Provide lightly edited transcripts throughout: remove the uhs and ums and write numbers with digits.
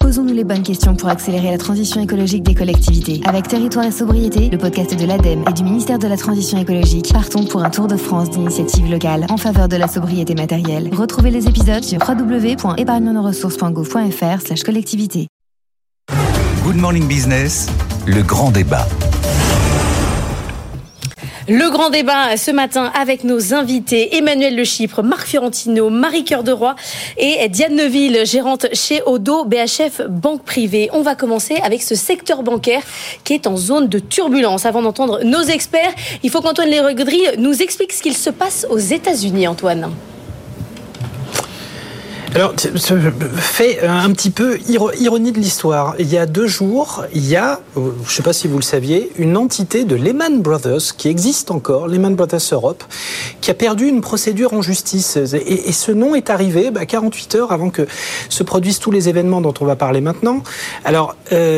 Posons-nous les bonnes questions pour accélérer la transition écologique des collectivités. Avec Territoire et Sobriété, le podcast de l'ADEME et du ministère de la Transition écologique, partons pour un tour de France d'initiatives locales en faveur de la sobriété matérielle. Retrouvez les épisodes sur www.épargnenosressources.gouv.fr/collectivité. Good Morning Business, le grand débat. Le grand débat ce matin avec nos invités Emmanuel Le Chypre, Marc Fiorentino, Marie Cœur de Roy et Diane Neuville, gérante chez Oddo BHF Banque Privée. On va commencer avec ce secteur bancaire qui est en zone de turbulence. Avant d'entendre nos experts, il faut qu'Antoine Léregdry nous explique ce qu'il se passe aux États-Unis, Antoine. Alors, fait un petit peu ironie de l'histoire. Il y a 2 jours, je ne sais pas si vous le saviez, une entité de Lehman Brothers qui existe encore, Lehman Brothers Europe, qui a perdu une procédure en justice. Et ce nom est arrivé 48 heures avant que se produisent tous les événements dont on va parler maintenant. Alors,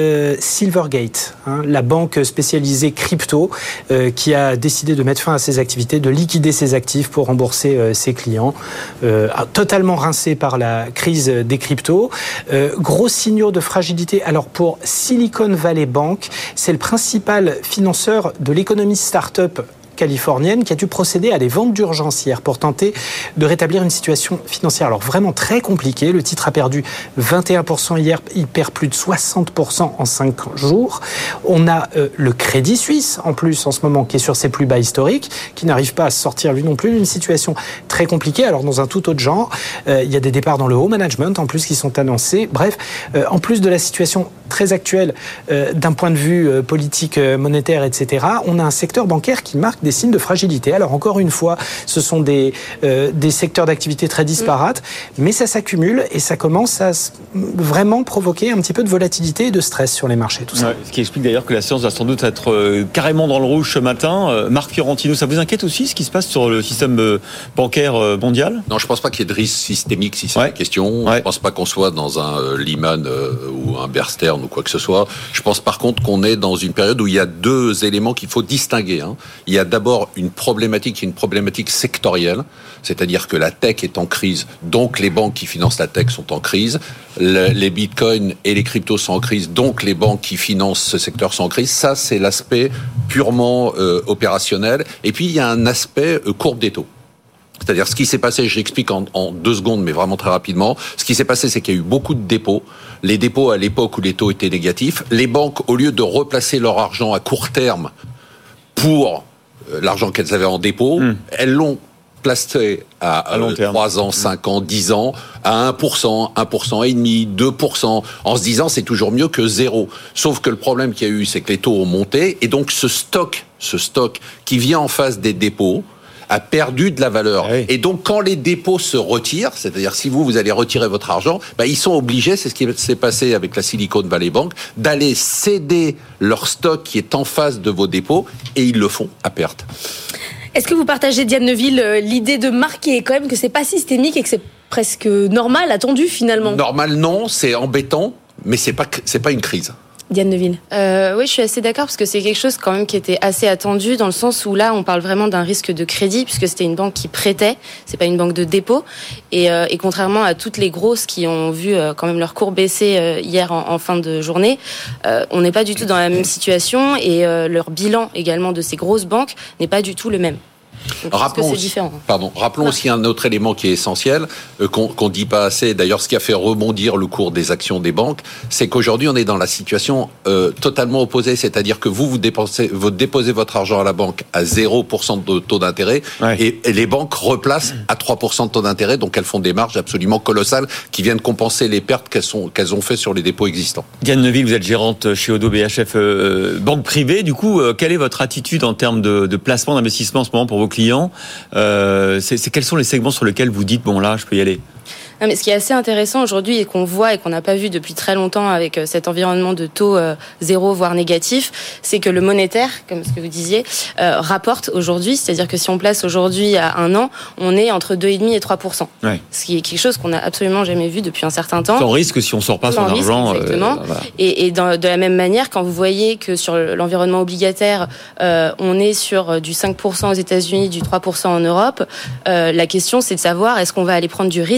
Silvergate, la banque spécialisée crypto, qui a décidé de mettre fin à ses activités, de liquider ses actifs pour rembourser ses clients, totalement rincé par la crise des cryptos. Gros signaux de fragilité. Alors pour Silicon Valley Bank, c'est le principal financeur de l'économie start-up californienne qui a dû procéder à des ventes d'urgence hier pour tenter de rétablir une situation financière. Alors vraiment très compliquée. Le titre a perdu 21% hier. Il perd plus de 60% en 5 jours. On a le Crédit Suisse en plus en ce moment qui est sur ses plus bas historiques, qui n'arrive pas à se sortir lui non plus d'une situation très compliquée. Alors dans un tout autre genre, il y a des départs dans le haut management en plus qui sont annoncés. Bref, en plus de la situation très actuelle d'un point de vue politique, monétaire, etc., on a un secteur bancaire qui marque des signes de fragilité. Alors encore une fois, ce sont des secteurs d'activité très disparates, mais ça s'accumule et ça commence à vraiment provoquer un petit peu de volatilité et de stress sur les marchés. Tout ça. Ouais, ce qui explique d'ailleurs que la séance va sans doute être carrément dans le rouge ce matin. Marc Fiorentino, ça vous inquiète aussi ce qui se passe sur le système bancaire mondial ? Non, je ne pense pas qu'il y ait de risque systémique si c'est la question. Je ne pense pas qu'on soit dans un Lehman ou un Bear Stearns ou quoi que ce soit. Je pense par contre qu'on est dans une période où il y a 2 éléments qu'il faut distinguer. Il y a d'abord une problématique sectorielle, c'est-à-dire que la tech est en crise, donc les banques qui financent la tech sont en crise, les bitcoins et les cryptos sont en crise, donc les banques qui financent ce secteur sont en crise. Ça, c'est l'aspect purement opérationnel. Et puis, il y a un aspect courbe des taux. C'est-à-dire ce qui s'est passé, j'explique en 2 secondes, mais vraiment très rapidement. Ce qui s'est passé, c'est qu'il y a eu beaucoup de dépôts. Les dépôts à l'époque où les taux étaient négatifs, les banques, au lieu de replacer leur argent à court terme pour l'argent qu'elles avaient en dépôt, elles l'ont placé à long terme. 3 ans, 5 ans, 10 ans, à 1%, 1,5%, 2%, en se disant c'est toujours mieux que 0. Sauf que le problème qu'il y a eu, c'est que les taux ont monté, et donc ce stock qui vient en face des dépôts, a perdu de la valeur. Oui. Et donc, quand les dépôts se retirent, c'est-à-dire si vous allez retirer votre argent, ils sont obligés, c'est ce qui s'est passé avec la Silicon Valley Bank, d'aller céder leur stock qui est en face de vos dépôts, et ils le font à perte. Est-ce que vous partagez, Diane Neuville, l'idée de marquer quand même que c'est pas systémique et que c'est presque normal, attendu finalement ? Normal, non, c'est embêtant, mais c'est pas une crise. Diane Neuville. Oui, je suis assez d'accord parce que c'est quelque chose quand même qui était assez attendu dans le sens où là, on parle vraiment d'un risque de crédit puisque c'était une banque qui prêtait, c'est pas une banque de dépôt. Et contrairement à toutes les grosses qui ont vu quand même leur cours baisser hier en fin de journée, on n'est pas du tout dans la même situation et leur bilan également de ces grosses banques n'est pas du tout le même. Rappelons aussi un autre élément qui est essentiel, qu'on dit pas assez, d'ailleurs ce qui a fait rebondir le cours des actions des banques, c'est qu'aujourd'hui on est dans la situation totalement opposée, c'est-à-dire que vous déposez votre argent à la banque à 0% de taux d'intérêt, et les banques replacent à 3% de taux d'intérêt, donc elles font des marges absolument colossales qui viennent compenser les pertes qu'elles ont fait sur les dépôts existants. Diane Neuville, vous êtes gérante chez Oddo BHF Banque Privée, du coup quelle est votre attitude en termes de placement d'investissement en ce moment pour vos clients, quels sont les segments sur lesquels vous dites bon là je peux y aller? Non, mais ce qui est assez intéressant aujourd'hui et qu'on voit et qu'on n'a pas vu depuis très longtemps avec cet environnement de taux zéro voire négatif, c'est que le monétaire, comme ce que vous disiez, rapporte aujourd'hui. C'est-à-dire que si on place aujourd'hui à 1 an, on est entre 2,5 et 3%. Ouais. Ce qui est quelque chose qu'on n'a absolument jamais vu depuis un certain temps. Sans risque si on sort pas son argent. Exactement. Voilà. Et de la même manière, quand vous voyez que sur l'environnement obligataire, on est sur du 5% aux États-Unis, du 3% en Europe, la question c'est de savoir est-ce qu'on va aller prendre du risque sur le marché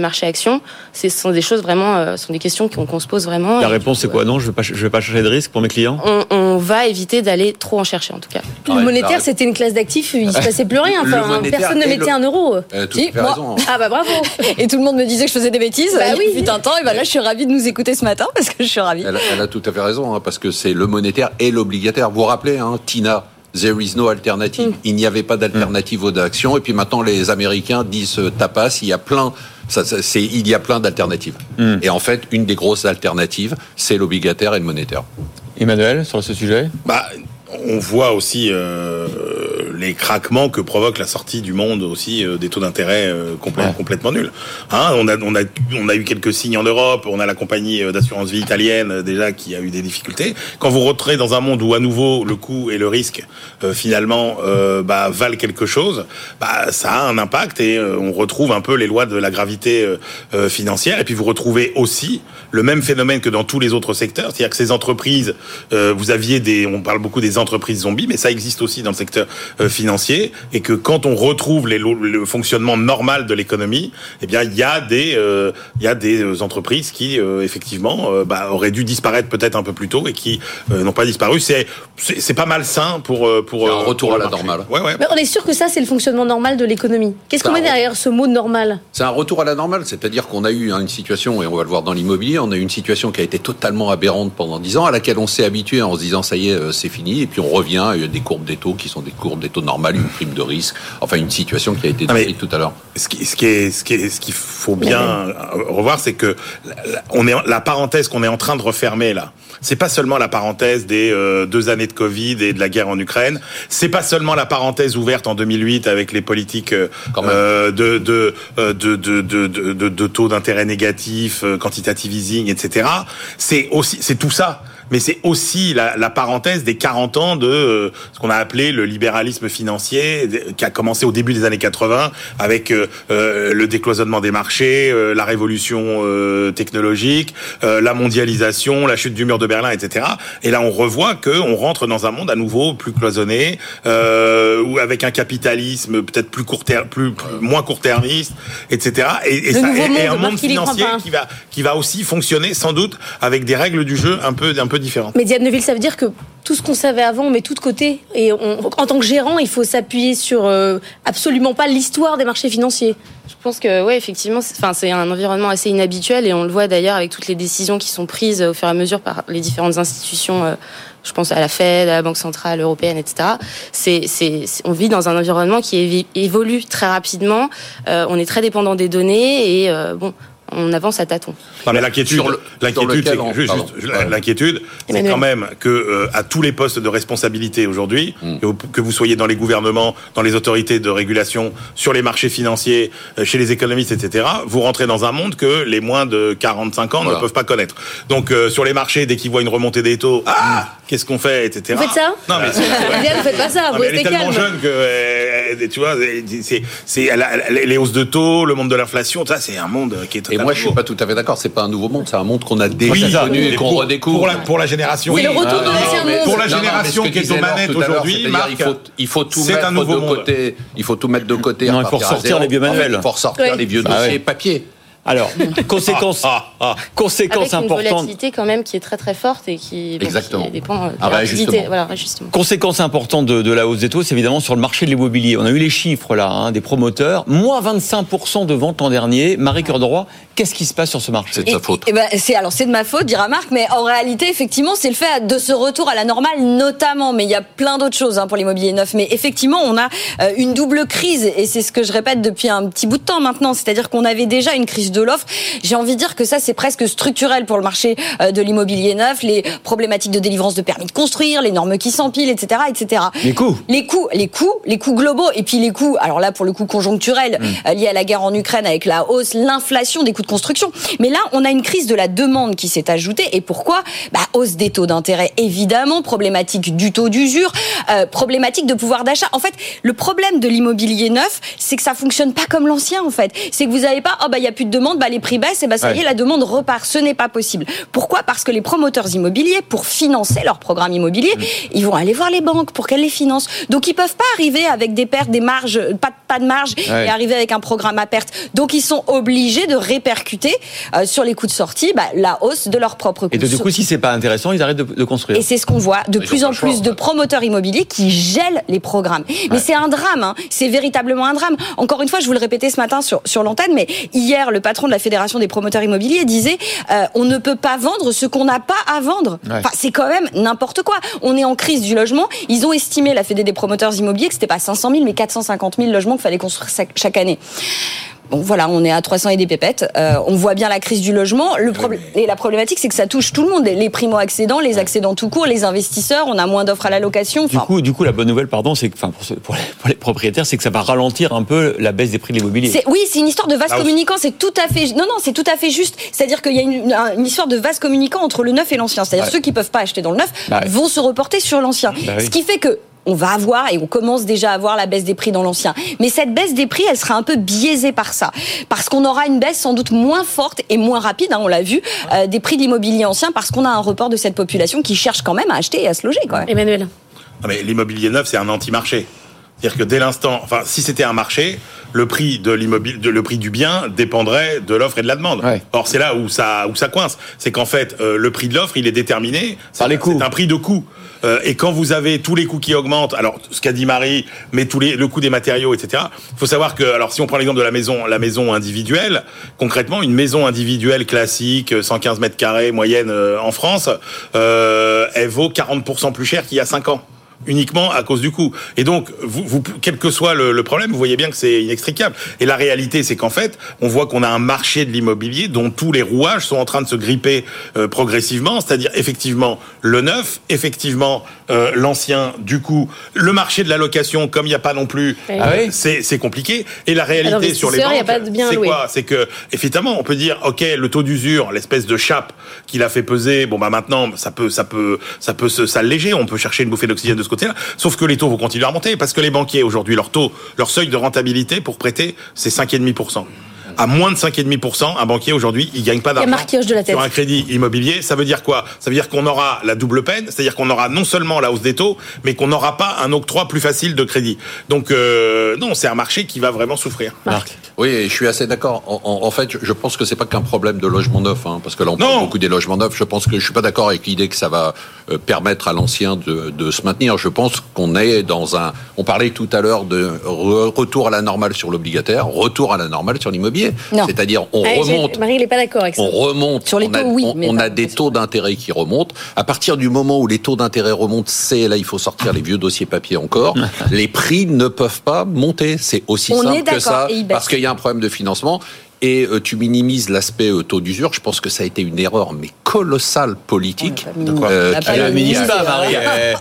marché actions. Ce sont des choses vraiment, sont des questions qu'on se pose vraiment. La réponse, c'est quoi? Non, je vais pas chercher de risque pour mes clients. On va éviter d'aller trop en chercher, en tout cas. Le monétaire, c'était une classe d'actifs, il se passait plus rien. Enfin, personne ne mettait un euro. Si, moi. Raison. Ah bah bravo. Et tout le monde me disait que je faisais des bêtises. Il fut un temps, et là, je suis ravie de nous écouter ce matin parce que je suis ravie. Elle a tout à fait raison, parce que c'est le monétaire et l'obligataire. Vous vous rappelez, Tina? There is no alternative. Il n'y avait pas d'alternative aux actions. Et puis maintenant, les Américains disent tapas. Il y a plein d'alternatives. Et en fait, une des grosses alternatives, c'est l'obligataire et le monétaire. Emmanuel, sur ce sujet? On voit aussi les craquements que provoque la sortie du monde aussi des taux d'intérêt complètement nuls. On a eu quelques signes en Europe. On a la compagnie d'assurance vie italienne déjà qui a eu des difficultés. Quand vous rentrez dans un monde où à nouveau le coût et le risque finalement valent quelque chose, ça a un impact et on retrouve un peu les lois de la gravité financière. Et puis vous retrouvez aussi le même phénomène que dans tous les autres secteurs, c'est-à-dire que ces entreprises, on parle beaucoup des entreprises zombies, mais ça existe aussi dans le secteur financier, et que quand on retrouve le fonctionnement normal de l'économie, eh bien il y a des entreprises qui effectivement auraient dû disparaître peut-être un peu plus tôt et qui n'ont pas disparu. C'est pas mal sain pour un retour à la normale. Ouais. Mais on est sûr que ça c'est le fonctionnement normal de l'économie. Qu'est-ce qu'on met derrière ce mot normal? C'est un retour à la normale, c'est-à-dire qu'on a eu une situation, et on va le voir dans l'immobilier, on a eu une situation qui a été totalement aberrante pendant 10 ans, à laquelle on s'est habitué en se disant ça y est, c'est fini. Et puis on revient, il y a des courbes des taux qui sont des courbes des taux normales, une prime de risque, enfin une situation qui a été décrite tout à l'heure. Ce qu'il faut bien revoir, c'est que la parenthèse qu'on est en train de refermer là, c'est pas seulement la parenthèse des 2 années de Covid et de la guerre en Ukraine, c'est pas seulement la parenthèse ouverte en 2008 avec les politiques de taux d'intérêt négatifs, quantitative easing, etc. C'est tout ça. Mais c'est aussi la parenthèse des 40 ans de ce qu'on a appelé le libéralisme financier, qui a commencé au début des années 80 avec le décloisonnement des marchés, la révolution technologique, la mondialisation, la chute du mur de Berlin, etc. Et là, on revoit qu'on rentre dans un monde à nouveau plus cloisonné, ou avec un capitalisme peut-être moins court-termiste, etc. Et un monde financier qui va aussi fonctionner sans doute avec des règles du jeu un peu différentes. Mais Diane Neuville, ça veut dire que tout ce qu'on savait avant, on met tout de côté. Et en tant que gérant, il faut s'appuyer sur absolument pas l'histoire des marchés financiers. Je pense que oui, effectivement, c'est un environnement assez inhabituel et on le voit d'ailleurs avec toutes les décisions qui sont prises au fur et à mesure par les différentes institutions. Je pense à la Fed, à la Banque centrale européenne, etc. On vit dans un environnement qui évolue très rapidement. On est très dépendant des données et on avance à tâtons. Non, mais l'inquiétude, c'est quand même que à tous les postes de responsabilité aujourd'hui, que vous soyez dans les gouvernements, dans les autorités de régulation, sur les marchés financiers, chez les économistes, etc., vous rentrez dans un monde que les moins de 45 ans ne peuvent pas connaître. Donc sur les marchés, dès qu'ils voient une remontée des taux, qu'est-ce qu'on fait, etc. Vous faites ça? Non, mais vous faites pas ça. Vous elle est tellement jeune que tu vois, c'est les hausses de taux, le monde de l'inflation, ça c'est un monde qui est totalement. Et moi, je suis pas tout à fait d'accord. C'est pas un nouveau monde, c'est un monde qu'on a déjà connu et qu'on redécouvre. Pour la génération. C'est le retour de l'ancien monde. Pour la génération qui est aux manettes aujourd'hui, il faut tout mettre de côté. Il faut tout mettre de côté. Non, il faut ressortir les vieux manuels. Il faut ressortir les vieux dossiers papier. Alors, conséquence avec une importante. volatilité quand même qui est très très forte et qui dépend de la rapidité. Voilà, justement. Conséquence importante de la hausse des taux, c'est évidemment sur le marché de l'immobilier. On a eu les chiffres là, des promoteurs, moins 25% de ventes l'an dernier. Marie Cœur de Roy, qu'est-ce qui se passe sur ce marché? C'est de sa faute. C'est de ma faute, dira Marc, mais en réalité, effectivement, c'est le fait de ce retour à la normale, notamment. Mais il y a plein d'autres choses pour l'immobilier neuf. Mais effectivement, on a une double crise, et c'est ce que je répète depuis un petit bout de temps maintenant. C'est-à-dire qu'on avait déjà une crise de l'offre. J'ai envie de dire que ça, c'est presque structurel pour le marché de l'immobilier neuf, les problématiques de délivrance de permis de construire, les normes qui s'empilent, etc., etc. Les coûts globaux, et puis les coûts, alors là, pour le coup conjoncturel, liés à la guerre en Ukraine avec la hausse, l'inflation des coûts de construction. Mais là, on a une crise de la demande qui s'est ajoutée. Et pourquoi? Hausse des taux d'intérêt, évidemment, problématique du taux d'usure, problématique de pouvoir d'achat. En fait, le problème de l'immobilier neuf, c'est que ça fonctionne pas comme l'ancien, en fait. C'est que vous avez pas, il y a plus de demande, demande, les prix baissent, et ça y est, la demande repart. Ce n'est pas possible. Pourquoi ? Parce que les promoteurs immobiliers, pour financer leur programme immobilier, ils vont aller voir les banques pour qu'elles les financent. Donc ils peuvent pas arriver avec des pertes, des marges, pas de marge, et arriver avec un programme à perte. Donc ils sont obligés de répercuter sur les coûts de sortie la hausse de leur propre coût. Et du coup, si c'est pas intéressant, ils arrêtent de construire. Et c'est ce qu'on voit de plus en plus de promoteurs immobiliers qui gèlent les programmes. Mais c'est un drame, c'est véritablement un drame. Encore une fois, je vous le répétais ce matin sur l'antenne, mais hier, le patron de la Fédération des promoteurs immobiliers disait on ne peut pas vendre ce qu'on n'a pas à vendre. Enfin, c'est quand même n'importe quoi. On est en crise du logement. Ils ont estimé, la Fédé des promoteurs immobiliers, que c'était pas 500 000, mais 450 000 logements qu'il fallait construire chaque année. Bon, voilà, on est à 300 et des pépettes. On voit bien la crise du logement. Et la problématique, c'est que ça touche tout le monde. Les primo-accédants, les accédants tout court, les investisseurs. On a moins d'offres à la location. Du coup, la bonne nouvelle, c'est que, pour les propriétaires, c'est que ça va ralentir un peu la baisse des prix de l'immobilier. C'est une histoire de vase communicant. C'est tout à fait juste. C'est-à-dire qu'il y a une histoire de vase communicant entre le neuf et l'ancien. C'est-à-dire ceux qui peuvent pas acheter dans le neuf vont se reporter sur l'ancien. Ce qui fait que on va avoir, et on commence déjà à voir la baisse des prix dans l'ancien. Mais cette baisse des prix, elle sera un peu biaisée par ça. Parce qu'on aura une baisse sans doute moins forte et moins rapide, on l'a vu, des prix de l'immobilier ancien, parce qu'on a un report de cette population qui cherche quand même à acheter et à se loger. Emmanuel. Non, mais l'immobilier neuf, c'est un anti-marché. C'est-à-dire que dès l'instant, si c'était un marché, le prix de l'immobilier, le prix du bien dépendrait de l'offre et de la demande. Or, c'est là où ça coince. C'est qu'en fait, le prix de l'offre, il est déterminé par les coûts. C'est un prix de coût. Et quand vous avez tous les coûts qui augmentent, alors ce qu'a dit Marie, mais le coût des matériaux, etc. Il faut savoir que, alors si on prend l'exemple de la maison individuelle, concrètement, une maison individuelle classique, 115 mètres carrés, moyenne en France, elle vaut 40% plus cher qu'il y a 5 ans. Uniquement à cause du coût. Et donc, vous quel que soit le problème, vous voyez bien que c'est inextricable. Et la réalité, c'est qu'en fait, on voit qu'on a un marché de l'immobilier dont tous les rouages sont en train de se gripper progressivement, c'est-à-dire effectivement le neuf, effectivement l'ancien, du coup, le marché de la location, comme il n'y a pas non plus, c'est compliqué. Et la réalité sur les banques, c'est quoi ? C'est que, effectivement, on peut dire, ok, le taux d'usure, l'espèce de chape qu'il a fait peser, maintenant, ça peut s'alléger, on peut chercher une bouffée d'oxygène de ce côté-là. Sauf que les taux vont continuer à remonter parce que les banquiers aujourd'hui, leur seuil de rentabilité pour prêter, c'est 5,5%. À moins de 5,5%, un banquier aujourd'hui, il gagne pas d'argent sur un crédit immobilier. Ça veut dire quoi ? Ça veut dire qu'on aura la double peine, c'est-à-dire qu'on aura non seulement la hausse des taux, mais qu'on n'aura pas un octroi plus facile de crédit. Donc non, c'est un marché qui va vraiment souffrir. Marc. Oui, je suis assez d'accord. En fait, je pense que c'est pas qu'un problème de logement neuf, parce que là on parle beaucoup des logements neufs. Je pense que je suis pas d'accord avec l'idée que ça va permettre à l'ancien de se maintenir. Je pense qu'on est on parlait tout à l'heure de retour à la normale sur l'obligataire, retour à la normale sur l'immobilier. Non. C'est-à-dire, on remonte. Marie, il n'est pas d'accord avec ça. On remonte. Sur les taux, on a des taux d'intérêt qui remontent. À partir du moment où les taux d'intérêt remontent, là, il faut sortir les vieux dossiers papier encore. Les prix ne peuvent pas monter. C'est aussi simple que ça. Parce qu'il y a un problème de financement. Et tu minimises l'aspect taux d'usure. Je pense que ça a été une erreur, mais colossale politique. Elle minimise pas, Marie. Comment ?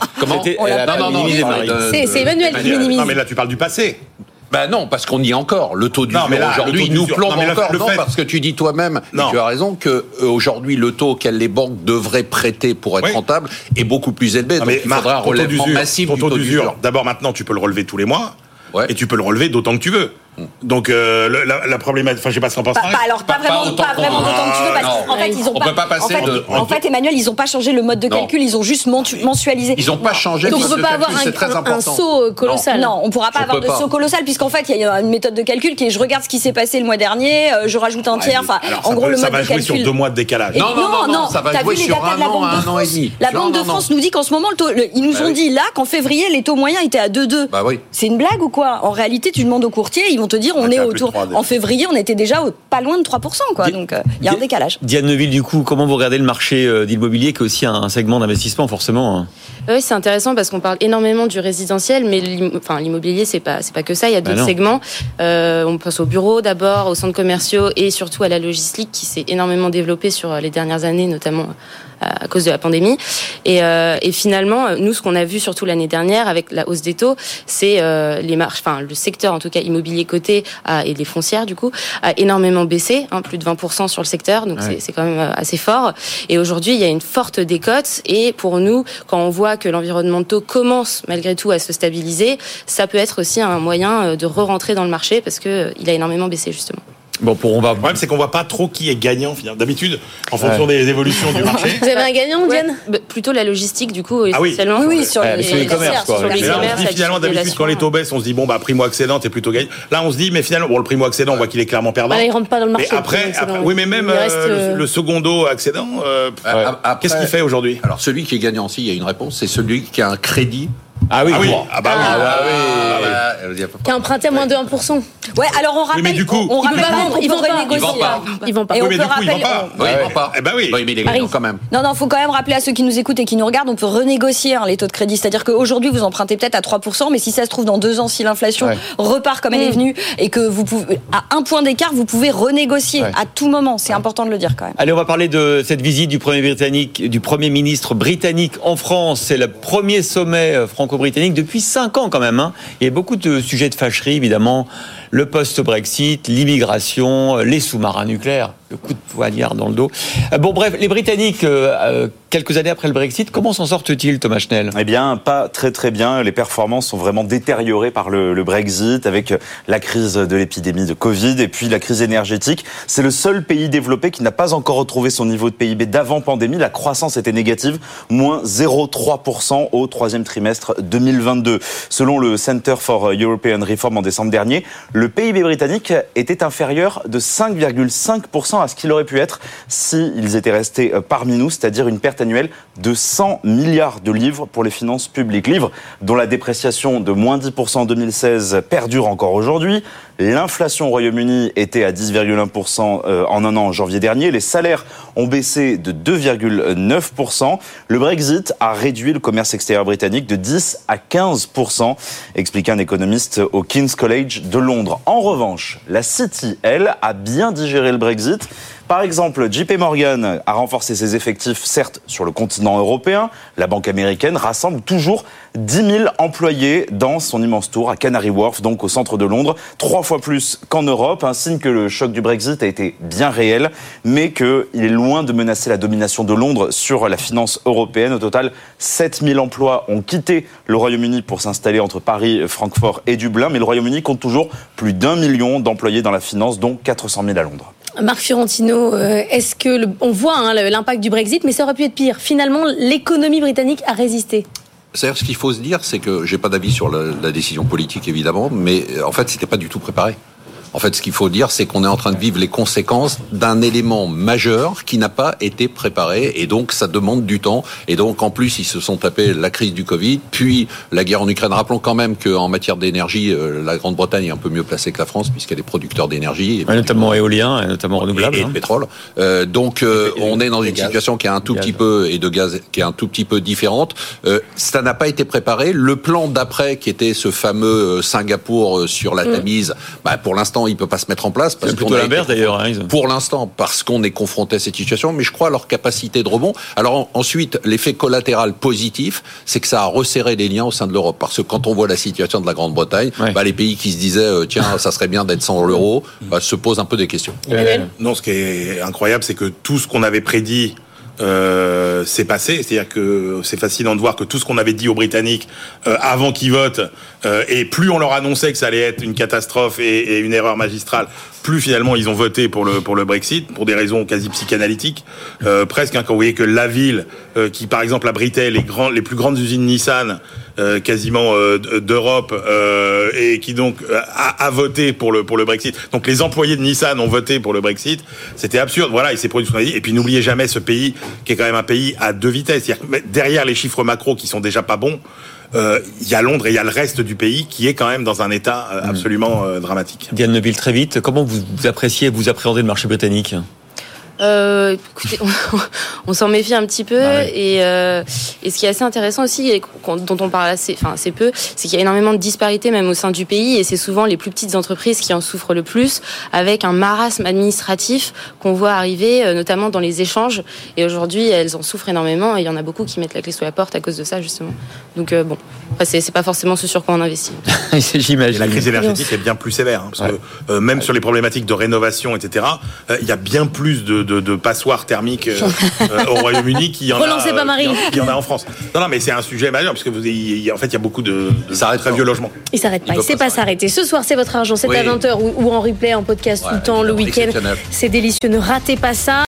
C'est Emmanuel qui minimise. Non, mais là, tu parles du passé. Non, parce qu'on y est encore. Le taux d'usure aujourd'hui nous plombe encore. Non, parce que tu dis toi-même, et tu as raison, que aujourd'hui le taux auquel les banques devraient prêter pour être rentables est beaucoup plus élevé. Donc il faudra un relèvement massif du taux d'usure. D'abord, maintenant, tu peux le relever tous les mois. Et tu peux le relever d'autant que tu veux. Donc la problématique, je sais pas ce qu'on pense. Pas vraiment d'autant que tu veux, parce qu'en fait ils ont en fait Emmanuel, ils ont pas changé le mode de calcul, ils ont juste mensualisé. Ils ont pas changé. Donc on peut pas avoir un saut colossal. Non, on pourra pas avoir de saut colossal puisqu'en fait il y a une méthode de calcul qui est je regarde ce qui s'est passé le mois dernier, je rajoute un tiers. En gros le mode de calcul. Ça va jouer sur 2 mois de décalage. Non, ça va jouer sur un an et demi. La Banque de France nous dit qu'en ce moment ils nous ont dit là qu'en février les taux moyens étaient à 2,2. C'est une blague ou quoi ? En réalité, tu demandes aux courtiers, ils vont te dire on est autour. En février, on était déjà pas loin de 3%, quoi. Donc, il y a un décalage. Diane Neuville, du coup, comment vous regardez le marché d'immobilier, qui est aussi un segment d'investissement, forcément ? Oui, c'est intéressant parce qu'on parle énormément du résidentiel, mais l'immobilier, c'est pas que ça. Il y a d'autres segments. On pense aux bureaux d'abord, aux centres commerciaux et surtout à la logistique qui s'est énormément développée sur les dernières années, notamment à cause de la pandémie. Et finalement, nous, ce qu'on a vu surtout l'année dernière avec la hausse des taux, c'est le secteur en tout cas immobilier coté et les foncières du coup a énormément baissé, plus de 20% sur le secteur, donc c'est quand même assez fort. Et aujourd'hui, il y a une forte décote. Et pour nous, quand on voit que l'environnement de taux commence malgré tout à se stabiliser, ça peut être aussi un moyen de re-rentrer dans le marché parce que il a énormément baissé justement. Bon, Le problème, c'est qu'on voit pas trop qui est gagnant, finalement. D'habitude, en fonction des évolutions du marché. Vous avez un gagnant, Diane? Plutôt la logistique, du coup, Ah oui. essentiellement. Oui, sur les e-commerce, quoi. Sur les Mais là, on e-commerce, se dit finalement, d'habitude, quand les taux baissent, on se dit, bon, primo-accédant, t'es plutôt gagnant. Là, on se dit, mais finalement, le primo-accédant, on voit qu'il est clairement perdant. Il rentre pas dans le marché. Mais après, oui, mais même le secondo-accédant, qu'est-ce qu'il fait aujourd'hui? Alors, celui qui est gagnant aussi, il y a une réponse, c'est celui qui a un crédit. Ah oui. Qui a emprunté à moins de 1%. Ouais, alors on rappelle. mais du coup, on rappelle ils vont pas. renégocier. Ils vont pas. Et Oui, on mais peut du coup, il vend rappeler. pas. Oui, il vend pas. Eh ben oui. Oui, mais il est gagnant quand même. Non, faut quand même rappeler à ceux qui nous écoutent et qui nous regardent, on peut renégocier les taux de crédit. C'est-à-dire qu'aujourd'hui, vous empruntez peut-être à 3%, mais si ça se trouve, dans 2 ans, si l'inflation repart comme elle est venue et que vous pouvez, à 1 point d'écart, vous pouvez renégocier à tout moment. C'est important de le dire quand même. Allez, on va parler de cette visite du Premier ministre britannique en France. C'est le premier sommet franco-britannique depuis 5 ans quand même. Il y a beaucoup de sujets de fâcherie, évidemment. Le post-Brexit, l'immigration, les sous-marins nucléaires, le coup de poignard dans le dos. Bon, bref, les Britanniques, quelques années après le Brexit, comment s'en sortent-ils, Thomas Schnell ? Eh bien, pas très très bien. Les performances sont vraiment détériorées par le Brexit, avec la crise de l'épidémie de Covid et puis la crise énergétique. C'est le seul pays développé qui n'a pas encore retrouvé son niveau de PIB d'avant pandémie. La croissance était négative, moins 0,3% au 3e trimestre 2022. Selon le Center for European Reform en décembre dernier, le PIB britannique était inférieur de 5,5% à ce qu'il aurait pu être s'ils étaient restés parmi nous, c'est-à-dire une perte annuelle de 100 milliards de livres pour les finances publiques. Livres dont la dépréciation de moins 10% en 2016 perdure encore aujourd'hui. L'inflation au Royaume-Uni était à 10,1% en un an en janvier dernier. Les salaires ont baissé de 2,9%. Le Brexit a réduit le commerce extérieur britannique de 10 à 15%, explique un économiste au King's College de Londres. En revanche, la City, elle, a bien digéré le Brexit. Par exemple, JP Morgan a renforcé ses effectifs, certes, sur le continent européen. La banque américaine rassemble toujours 10 000 employés dans son immense tour à Canary Wharf, donc au centre de Londres, 3 fois plus qu'en Europe. Un signe que le choc du Brexit a été bien réel, mais qu'il est loin de menacer la domination de Londres sur la finance européenne. Au total, 7 000 emplois ont quitté le Royaume-Uni pour s'installer entre Paris, Francfort et Dublin, mais le Royaume-Uni compte toujours plus d'1 million d'employés dans la finance, dont 400 000 à Londres. Marc Fiorentino, est-ce que on voit l'impact du Brexit, mais ça aurait pu être pire. Finalement, l'économie britannique a résisté. C'est-à-dire, ce qu'il faut se dire, c'est que j'ai pas d'avis sur la décision politique, évidemment, mais en fait, c'était pas du tout préparé. En fait, ce qu'il faut dire, c'est qu'on est en train de vivre les conséquences d'un élément majeur qui n'a pas été préparé, et donc ça demande du temps. Et donc, en plus, ils se sont tapés la crise du Covid, puis la guerre en Ukraine. Rappelons quand même qu'en matière d'énergie, la Grande-Bretagne est un peu mieux placée que la France, puisqu'elle est producteur d'énergie, notamment éolien, et notamment renouvelable, et de pétrole. Donc, on est dans une situation qui est un tout petit peu et de gaz qui est un tout petit peu différente. Ça n'a pas été préparé. Le plan d'après, qui était ce fameux Singapour sur la Tamise, pour l'instant, il peut pas se mettre en place parce c'est plutôt l'inverse d'ailleurs. Pour l'instant, parce qu'on est confronté à cette situation, mais je crois à leur capacité de rebond. Alors ensuite, l'effet collatéral positif, c'est que ça a resserré les liens au sein de l'Europe, parce que quand on voit la situation de la Grande-Bretagne, les pays qui se disaient tiens, ça serait bien d'être sans l'euro, se posent un peu des questions. Non, ce qui est incroyable, c'est que tout ce qu'on avait prédit c'est passé, c'est-à-dire que c'est fascinant de voir que tout ce qu'on avait dit aux Britanniques avant qu'ils votent, et plus on leur annonçait que ça allait être une catastrophe et une erreur magistrale, plus finalement ils ont voté pour le Brexit, pour des raisons quasi psychanalytiques, presque, quand vous voyez que la ville qui par exemple abritait les plus grandes usines Nissan quasiment d'Europe, et qui donc a voté pour le Brexit. Donc les employés de Nissan ont voté pour le Brexit. C'était absurde. Voilà, il s'est produit ce qu'on a dit. Et puis n'oubliez jamais ce pays qui est quand même un pays à 2 vitesses. C'est-à-dire que derrière les chiffres macro qui sont déjà pas bons, il y a Londres et il y a le reste du pays qui est quand même dans un état absolument dramatique. Diane Neuville, très vite, comment vous appréciez, vous appréhendez le marché britannique ? Écoutez, on s'en méfie un petit peu, et ce qui est assez intéressant aussi, et dont on parle assez peu, c'est qu'il y a énormément de disparités même au sein du pays, et c'est souvent les plus petites entreprises qui en souffrent le plus, avec un marasme administratif qu'on voit arriver, notamment dans les échanges, et aujourd'hui elles en souffrent énormément, et il y en a beaucoup qui mettent la clé sous la porte à cause de ça justement. Donc bon, après c'est pas forcément ce sur quoi on investit. J'imagine. La crise énergétique est bien plus sévère, parce que même sur les problématiques de rénovation, etc., il y a bien plus de de passoires thermiques au Royaume-Uni qu'il y en Relancez pas Marie. Il y en a en France. Non, mais c'est un sujet majeur parce que en fait, il y a beaucoup de très vieux logements. Il s'arrête pas. Il sait pas s'arrêter. Ce soir, c'est votre argent. C'est à 20h ou en replay, en podcast tout le temps, le week-end. C'est délicieux. Ne ratez pas ça.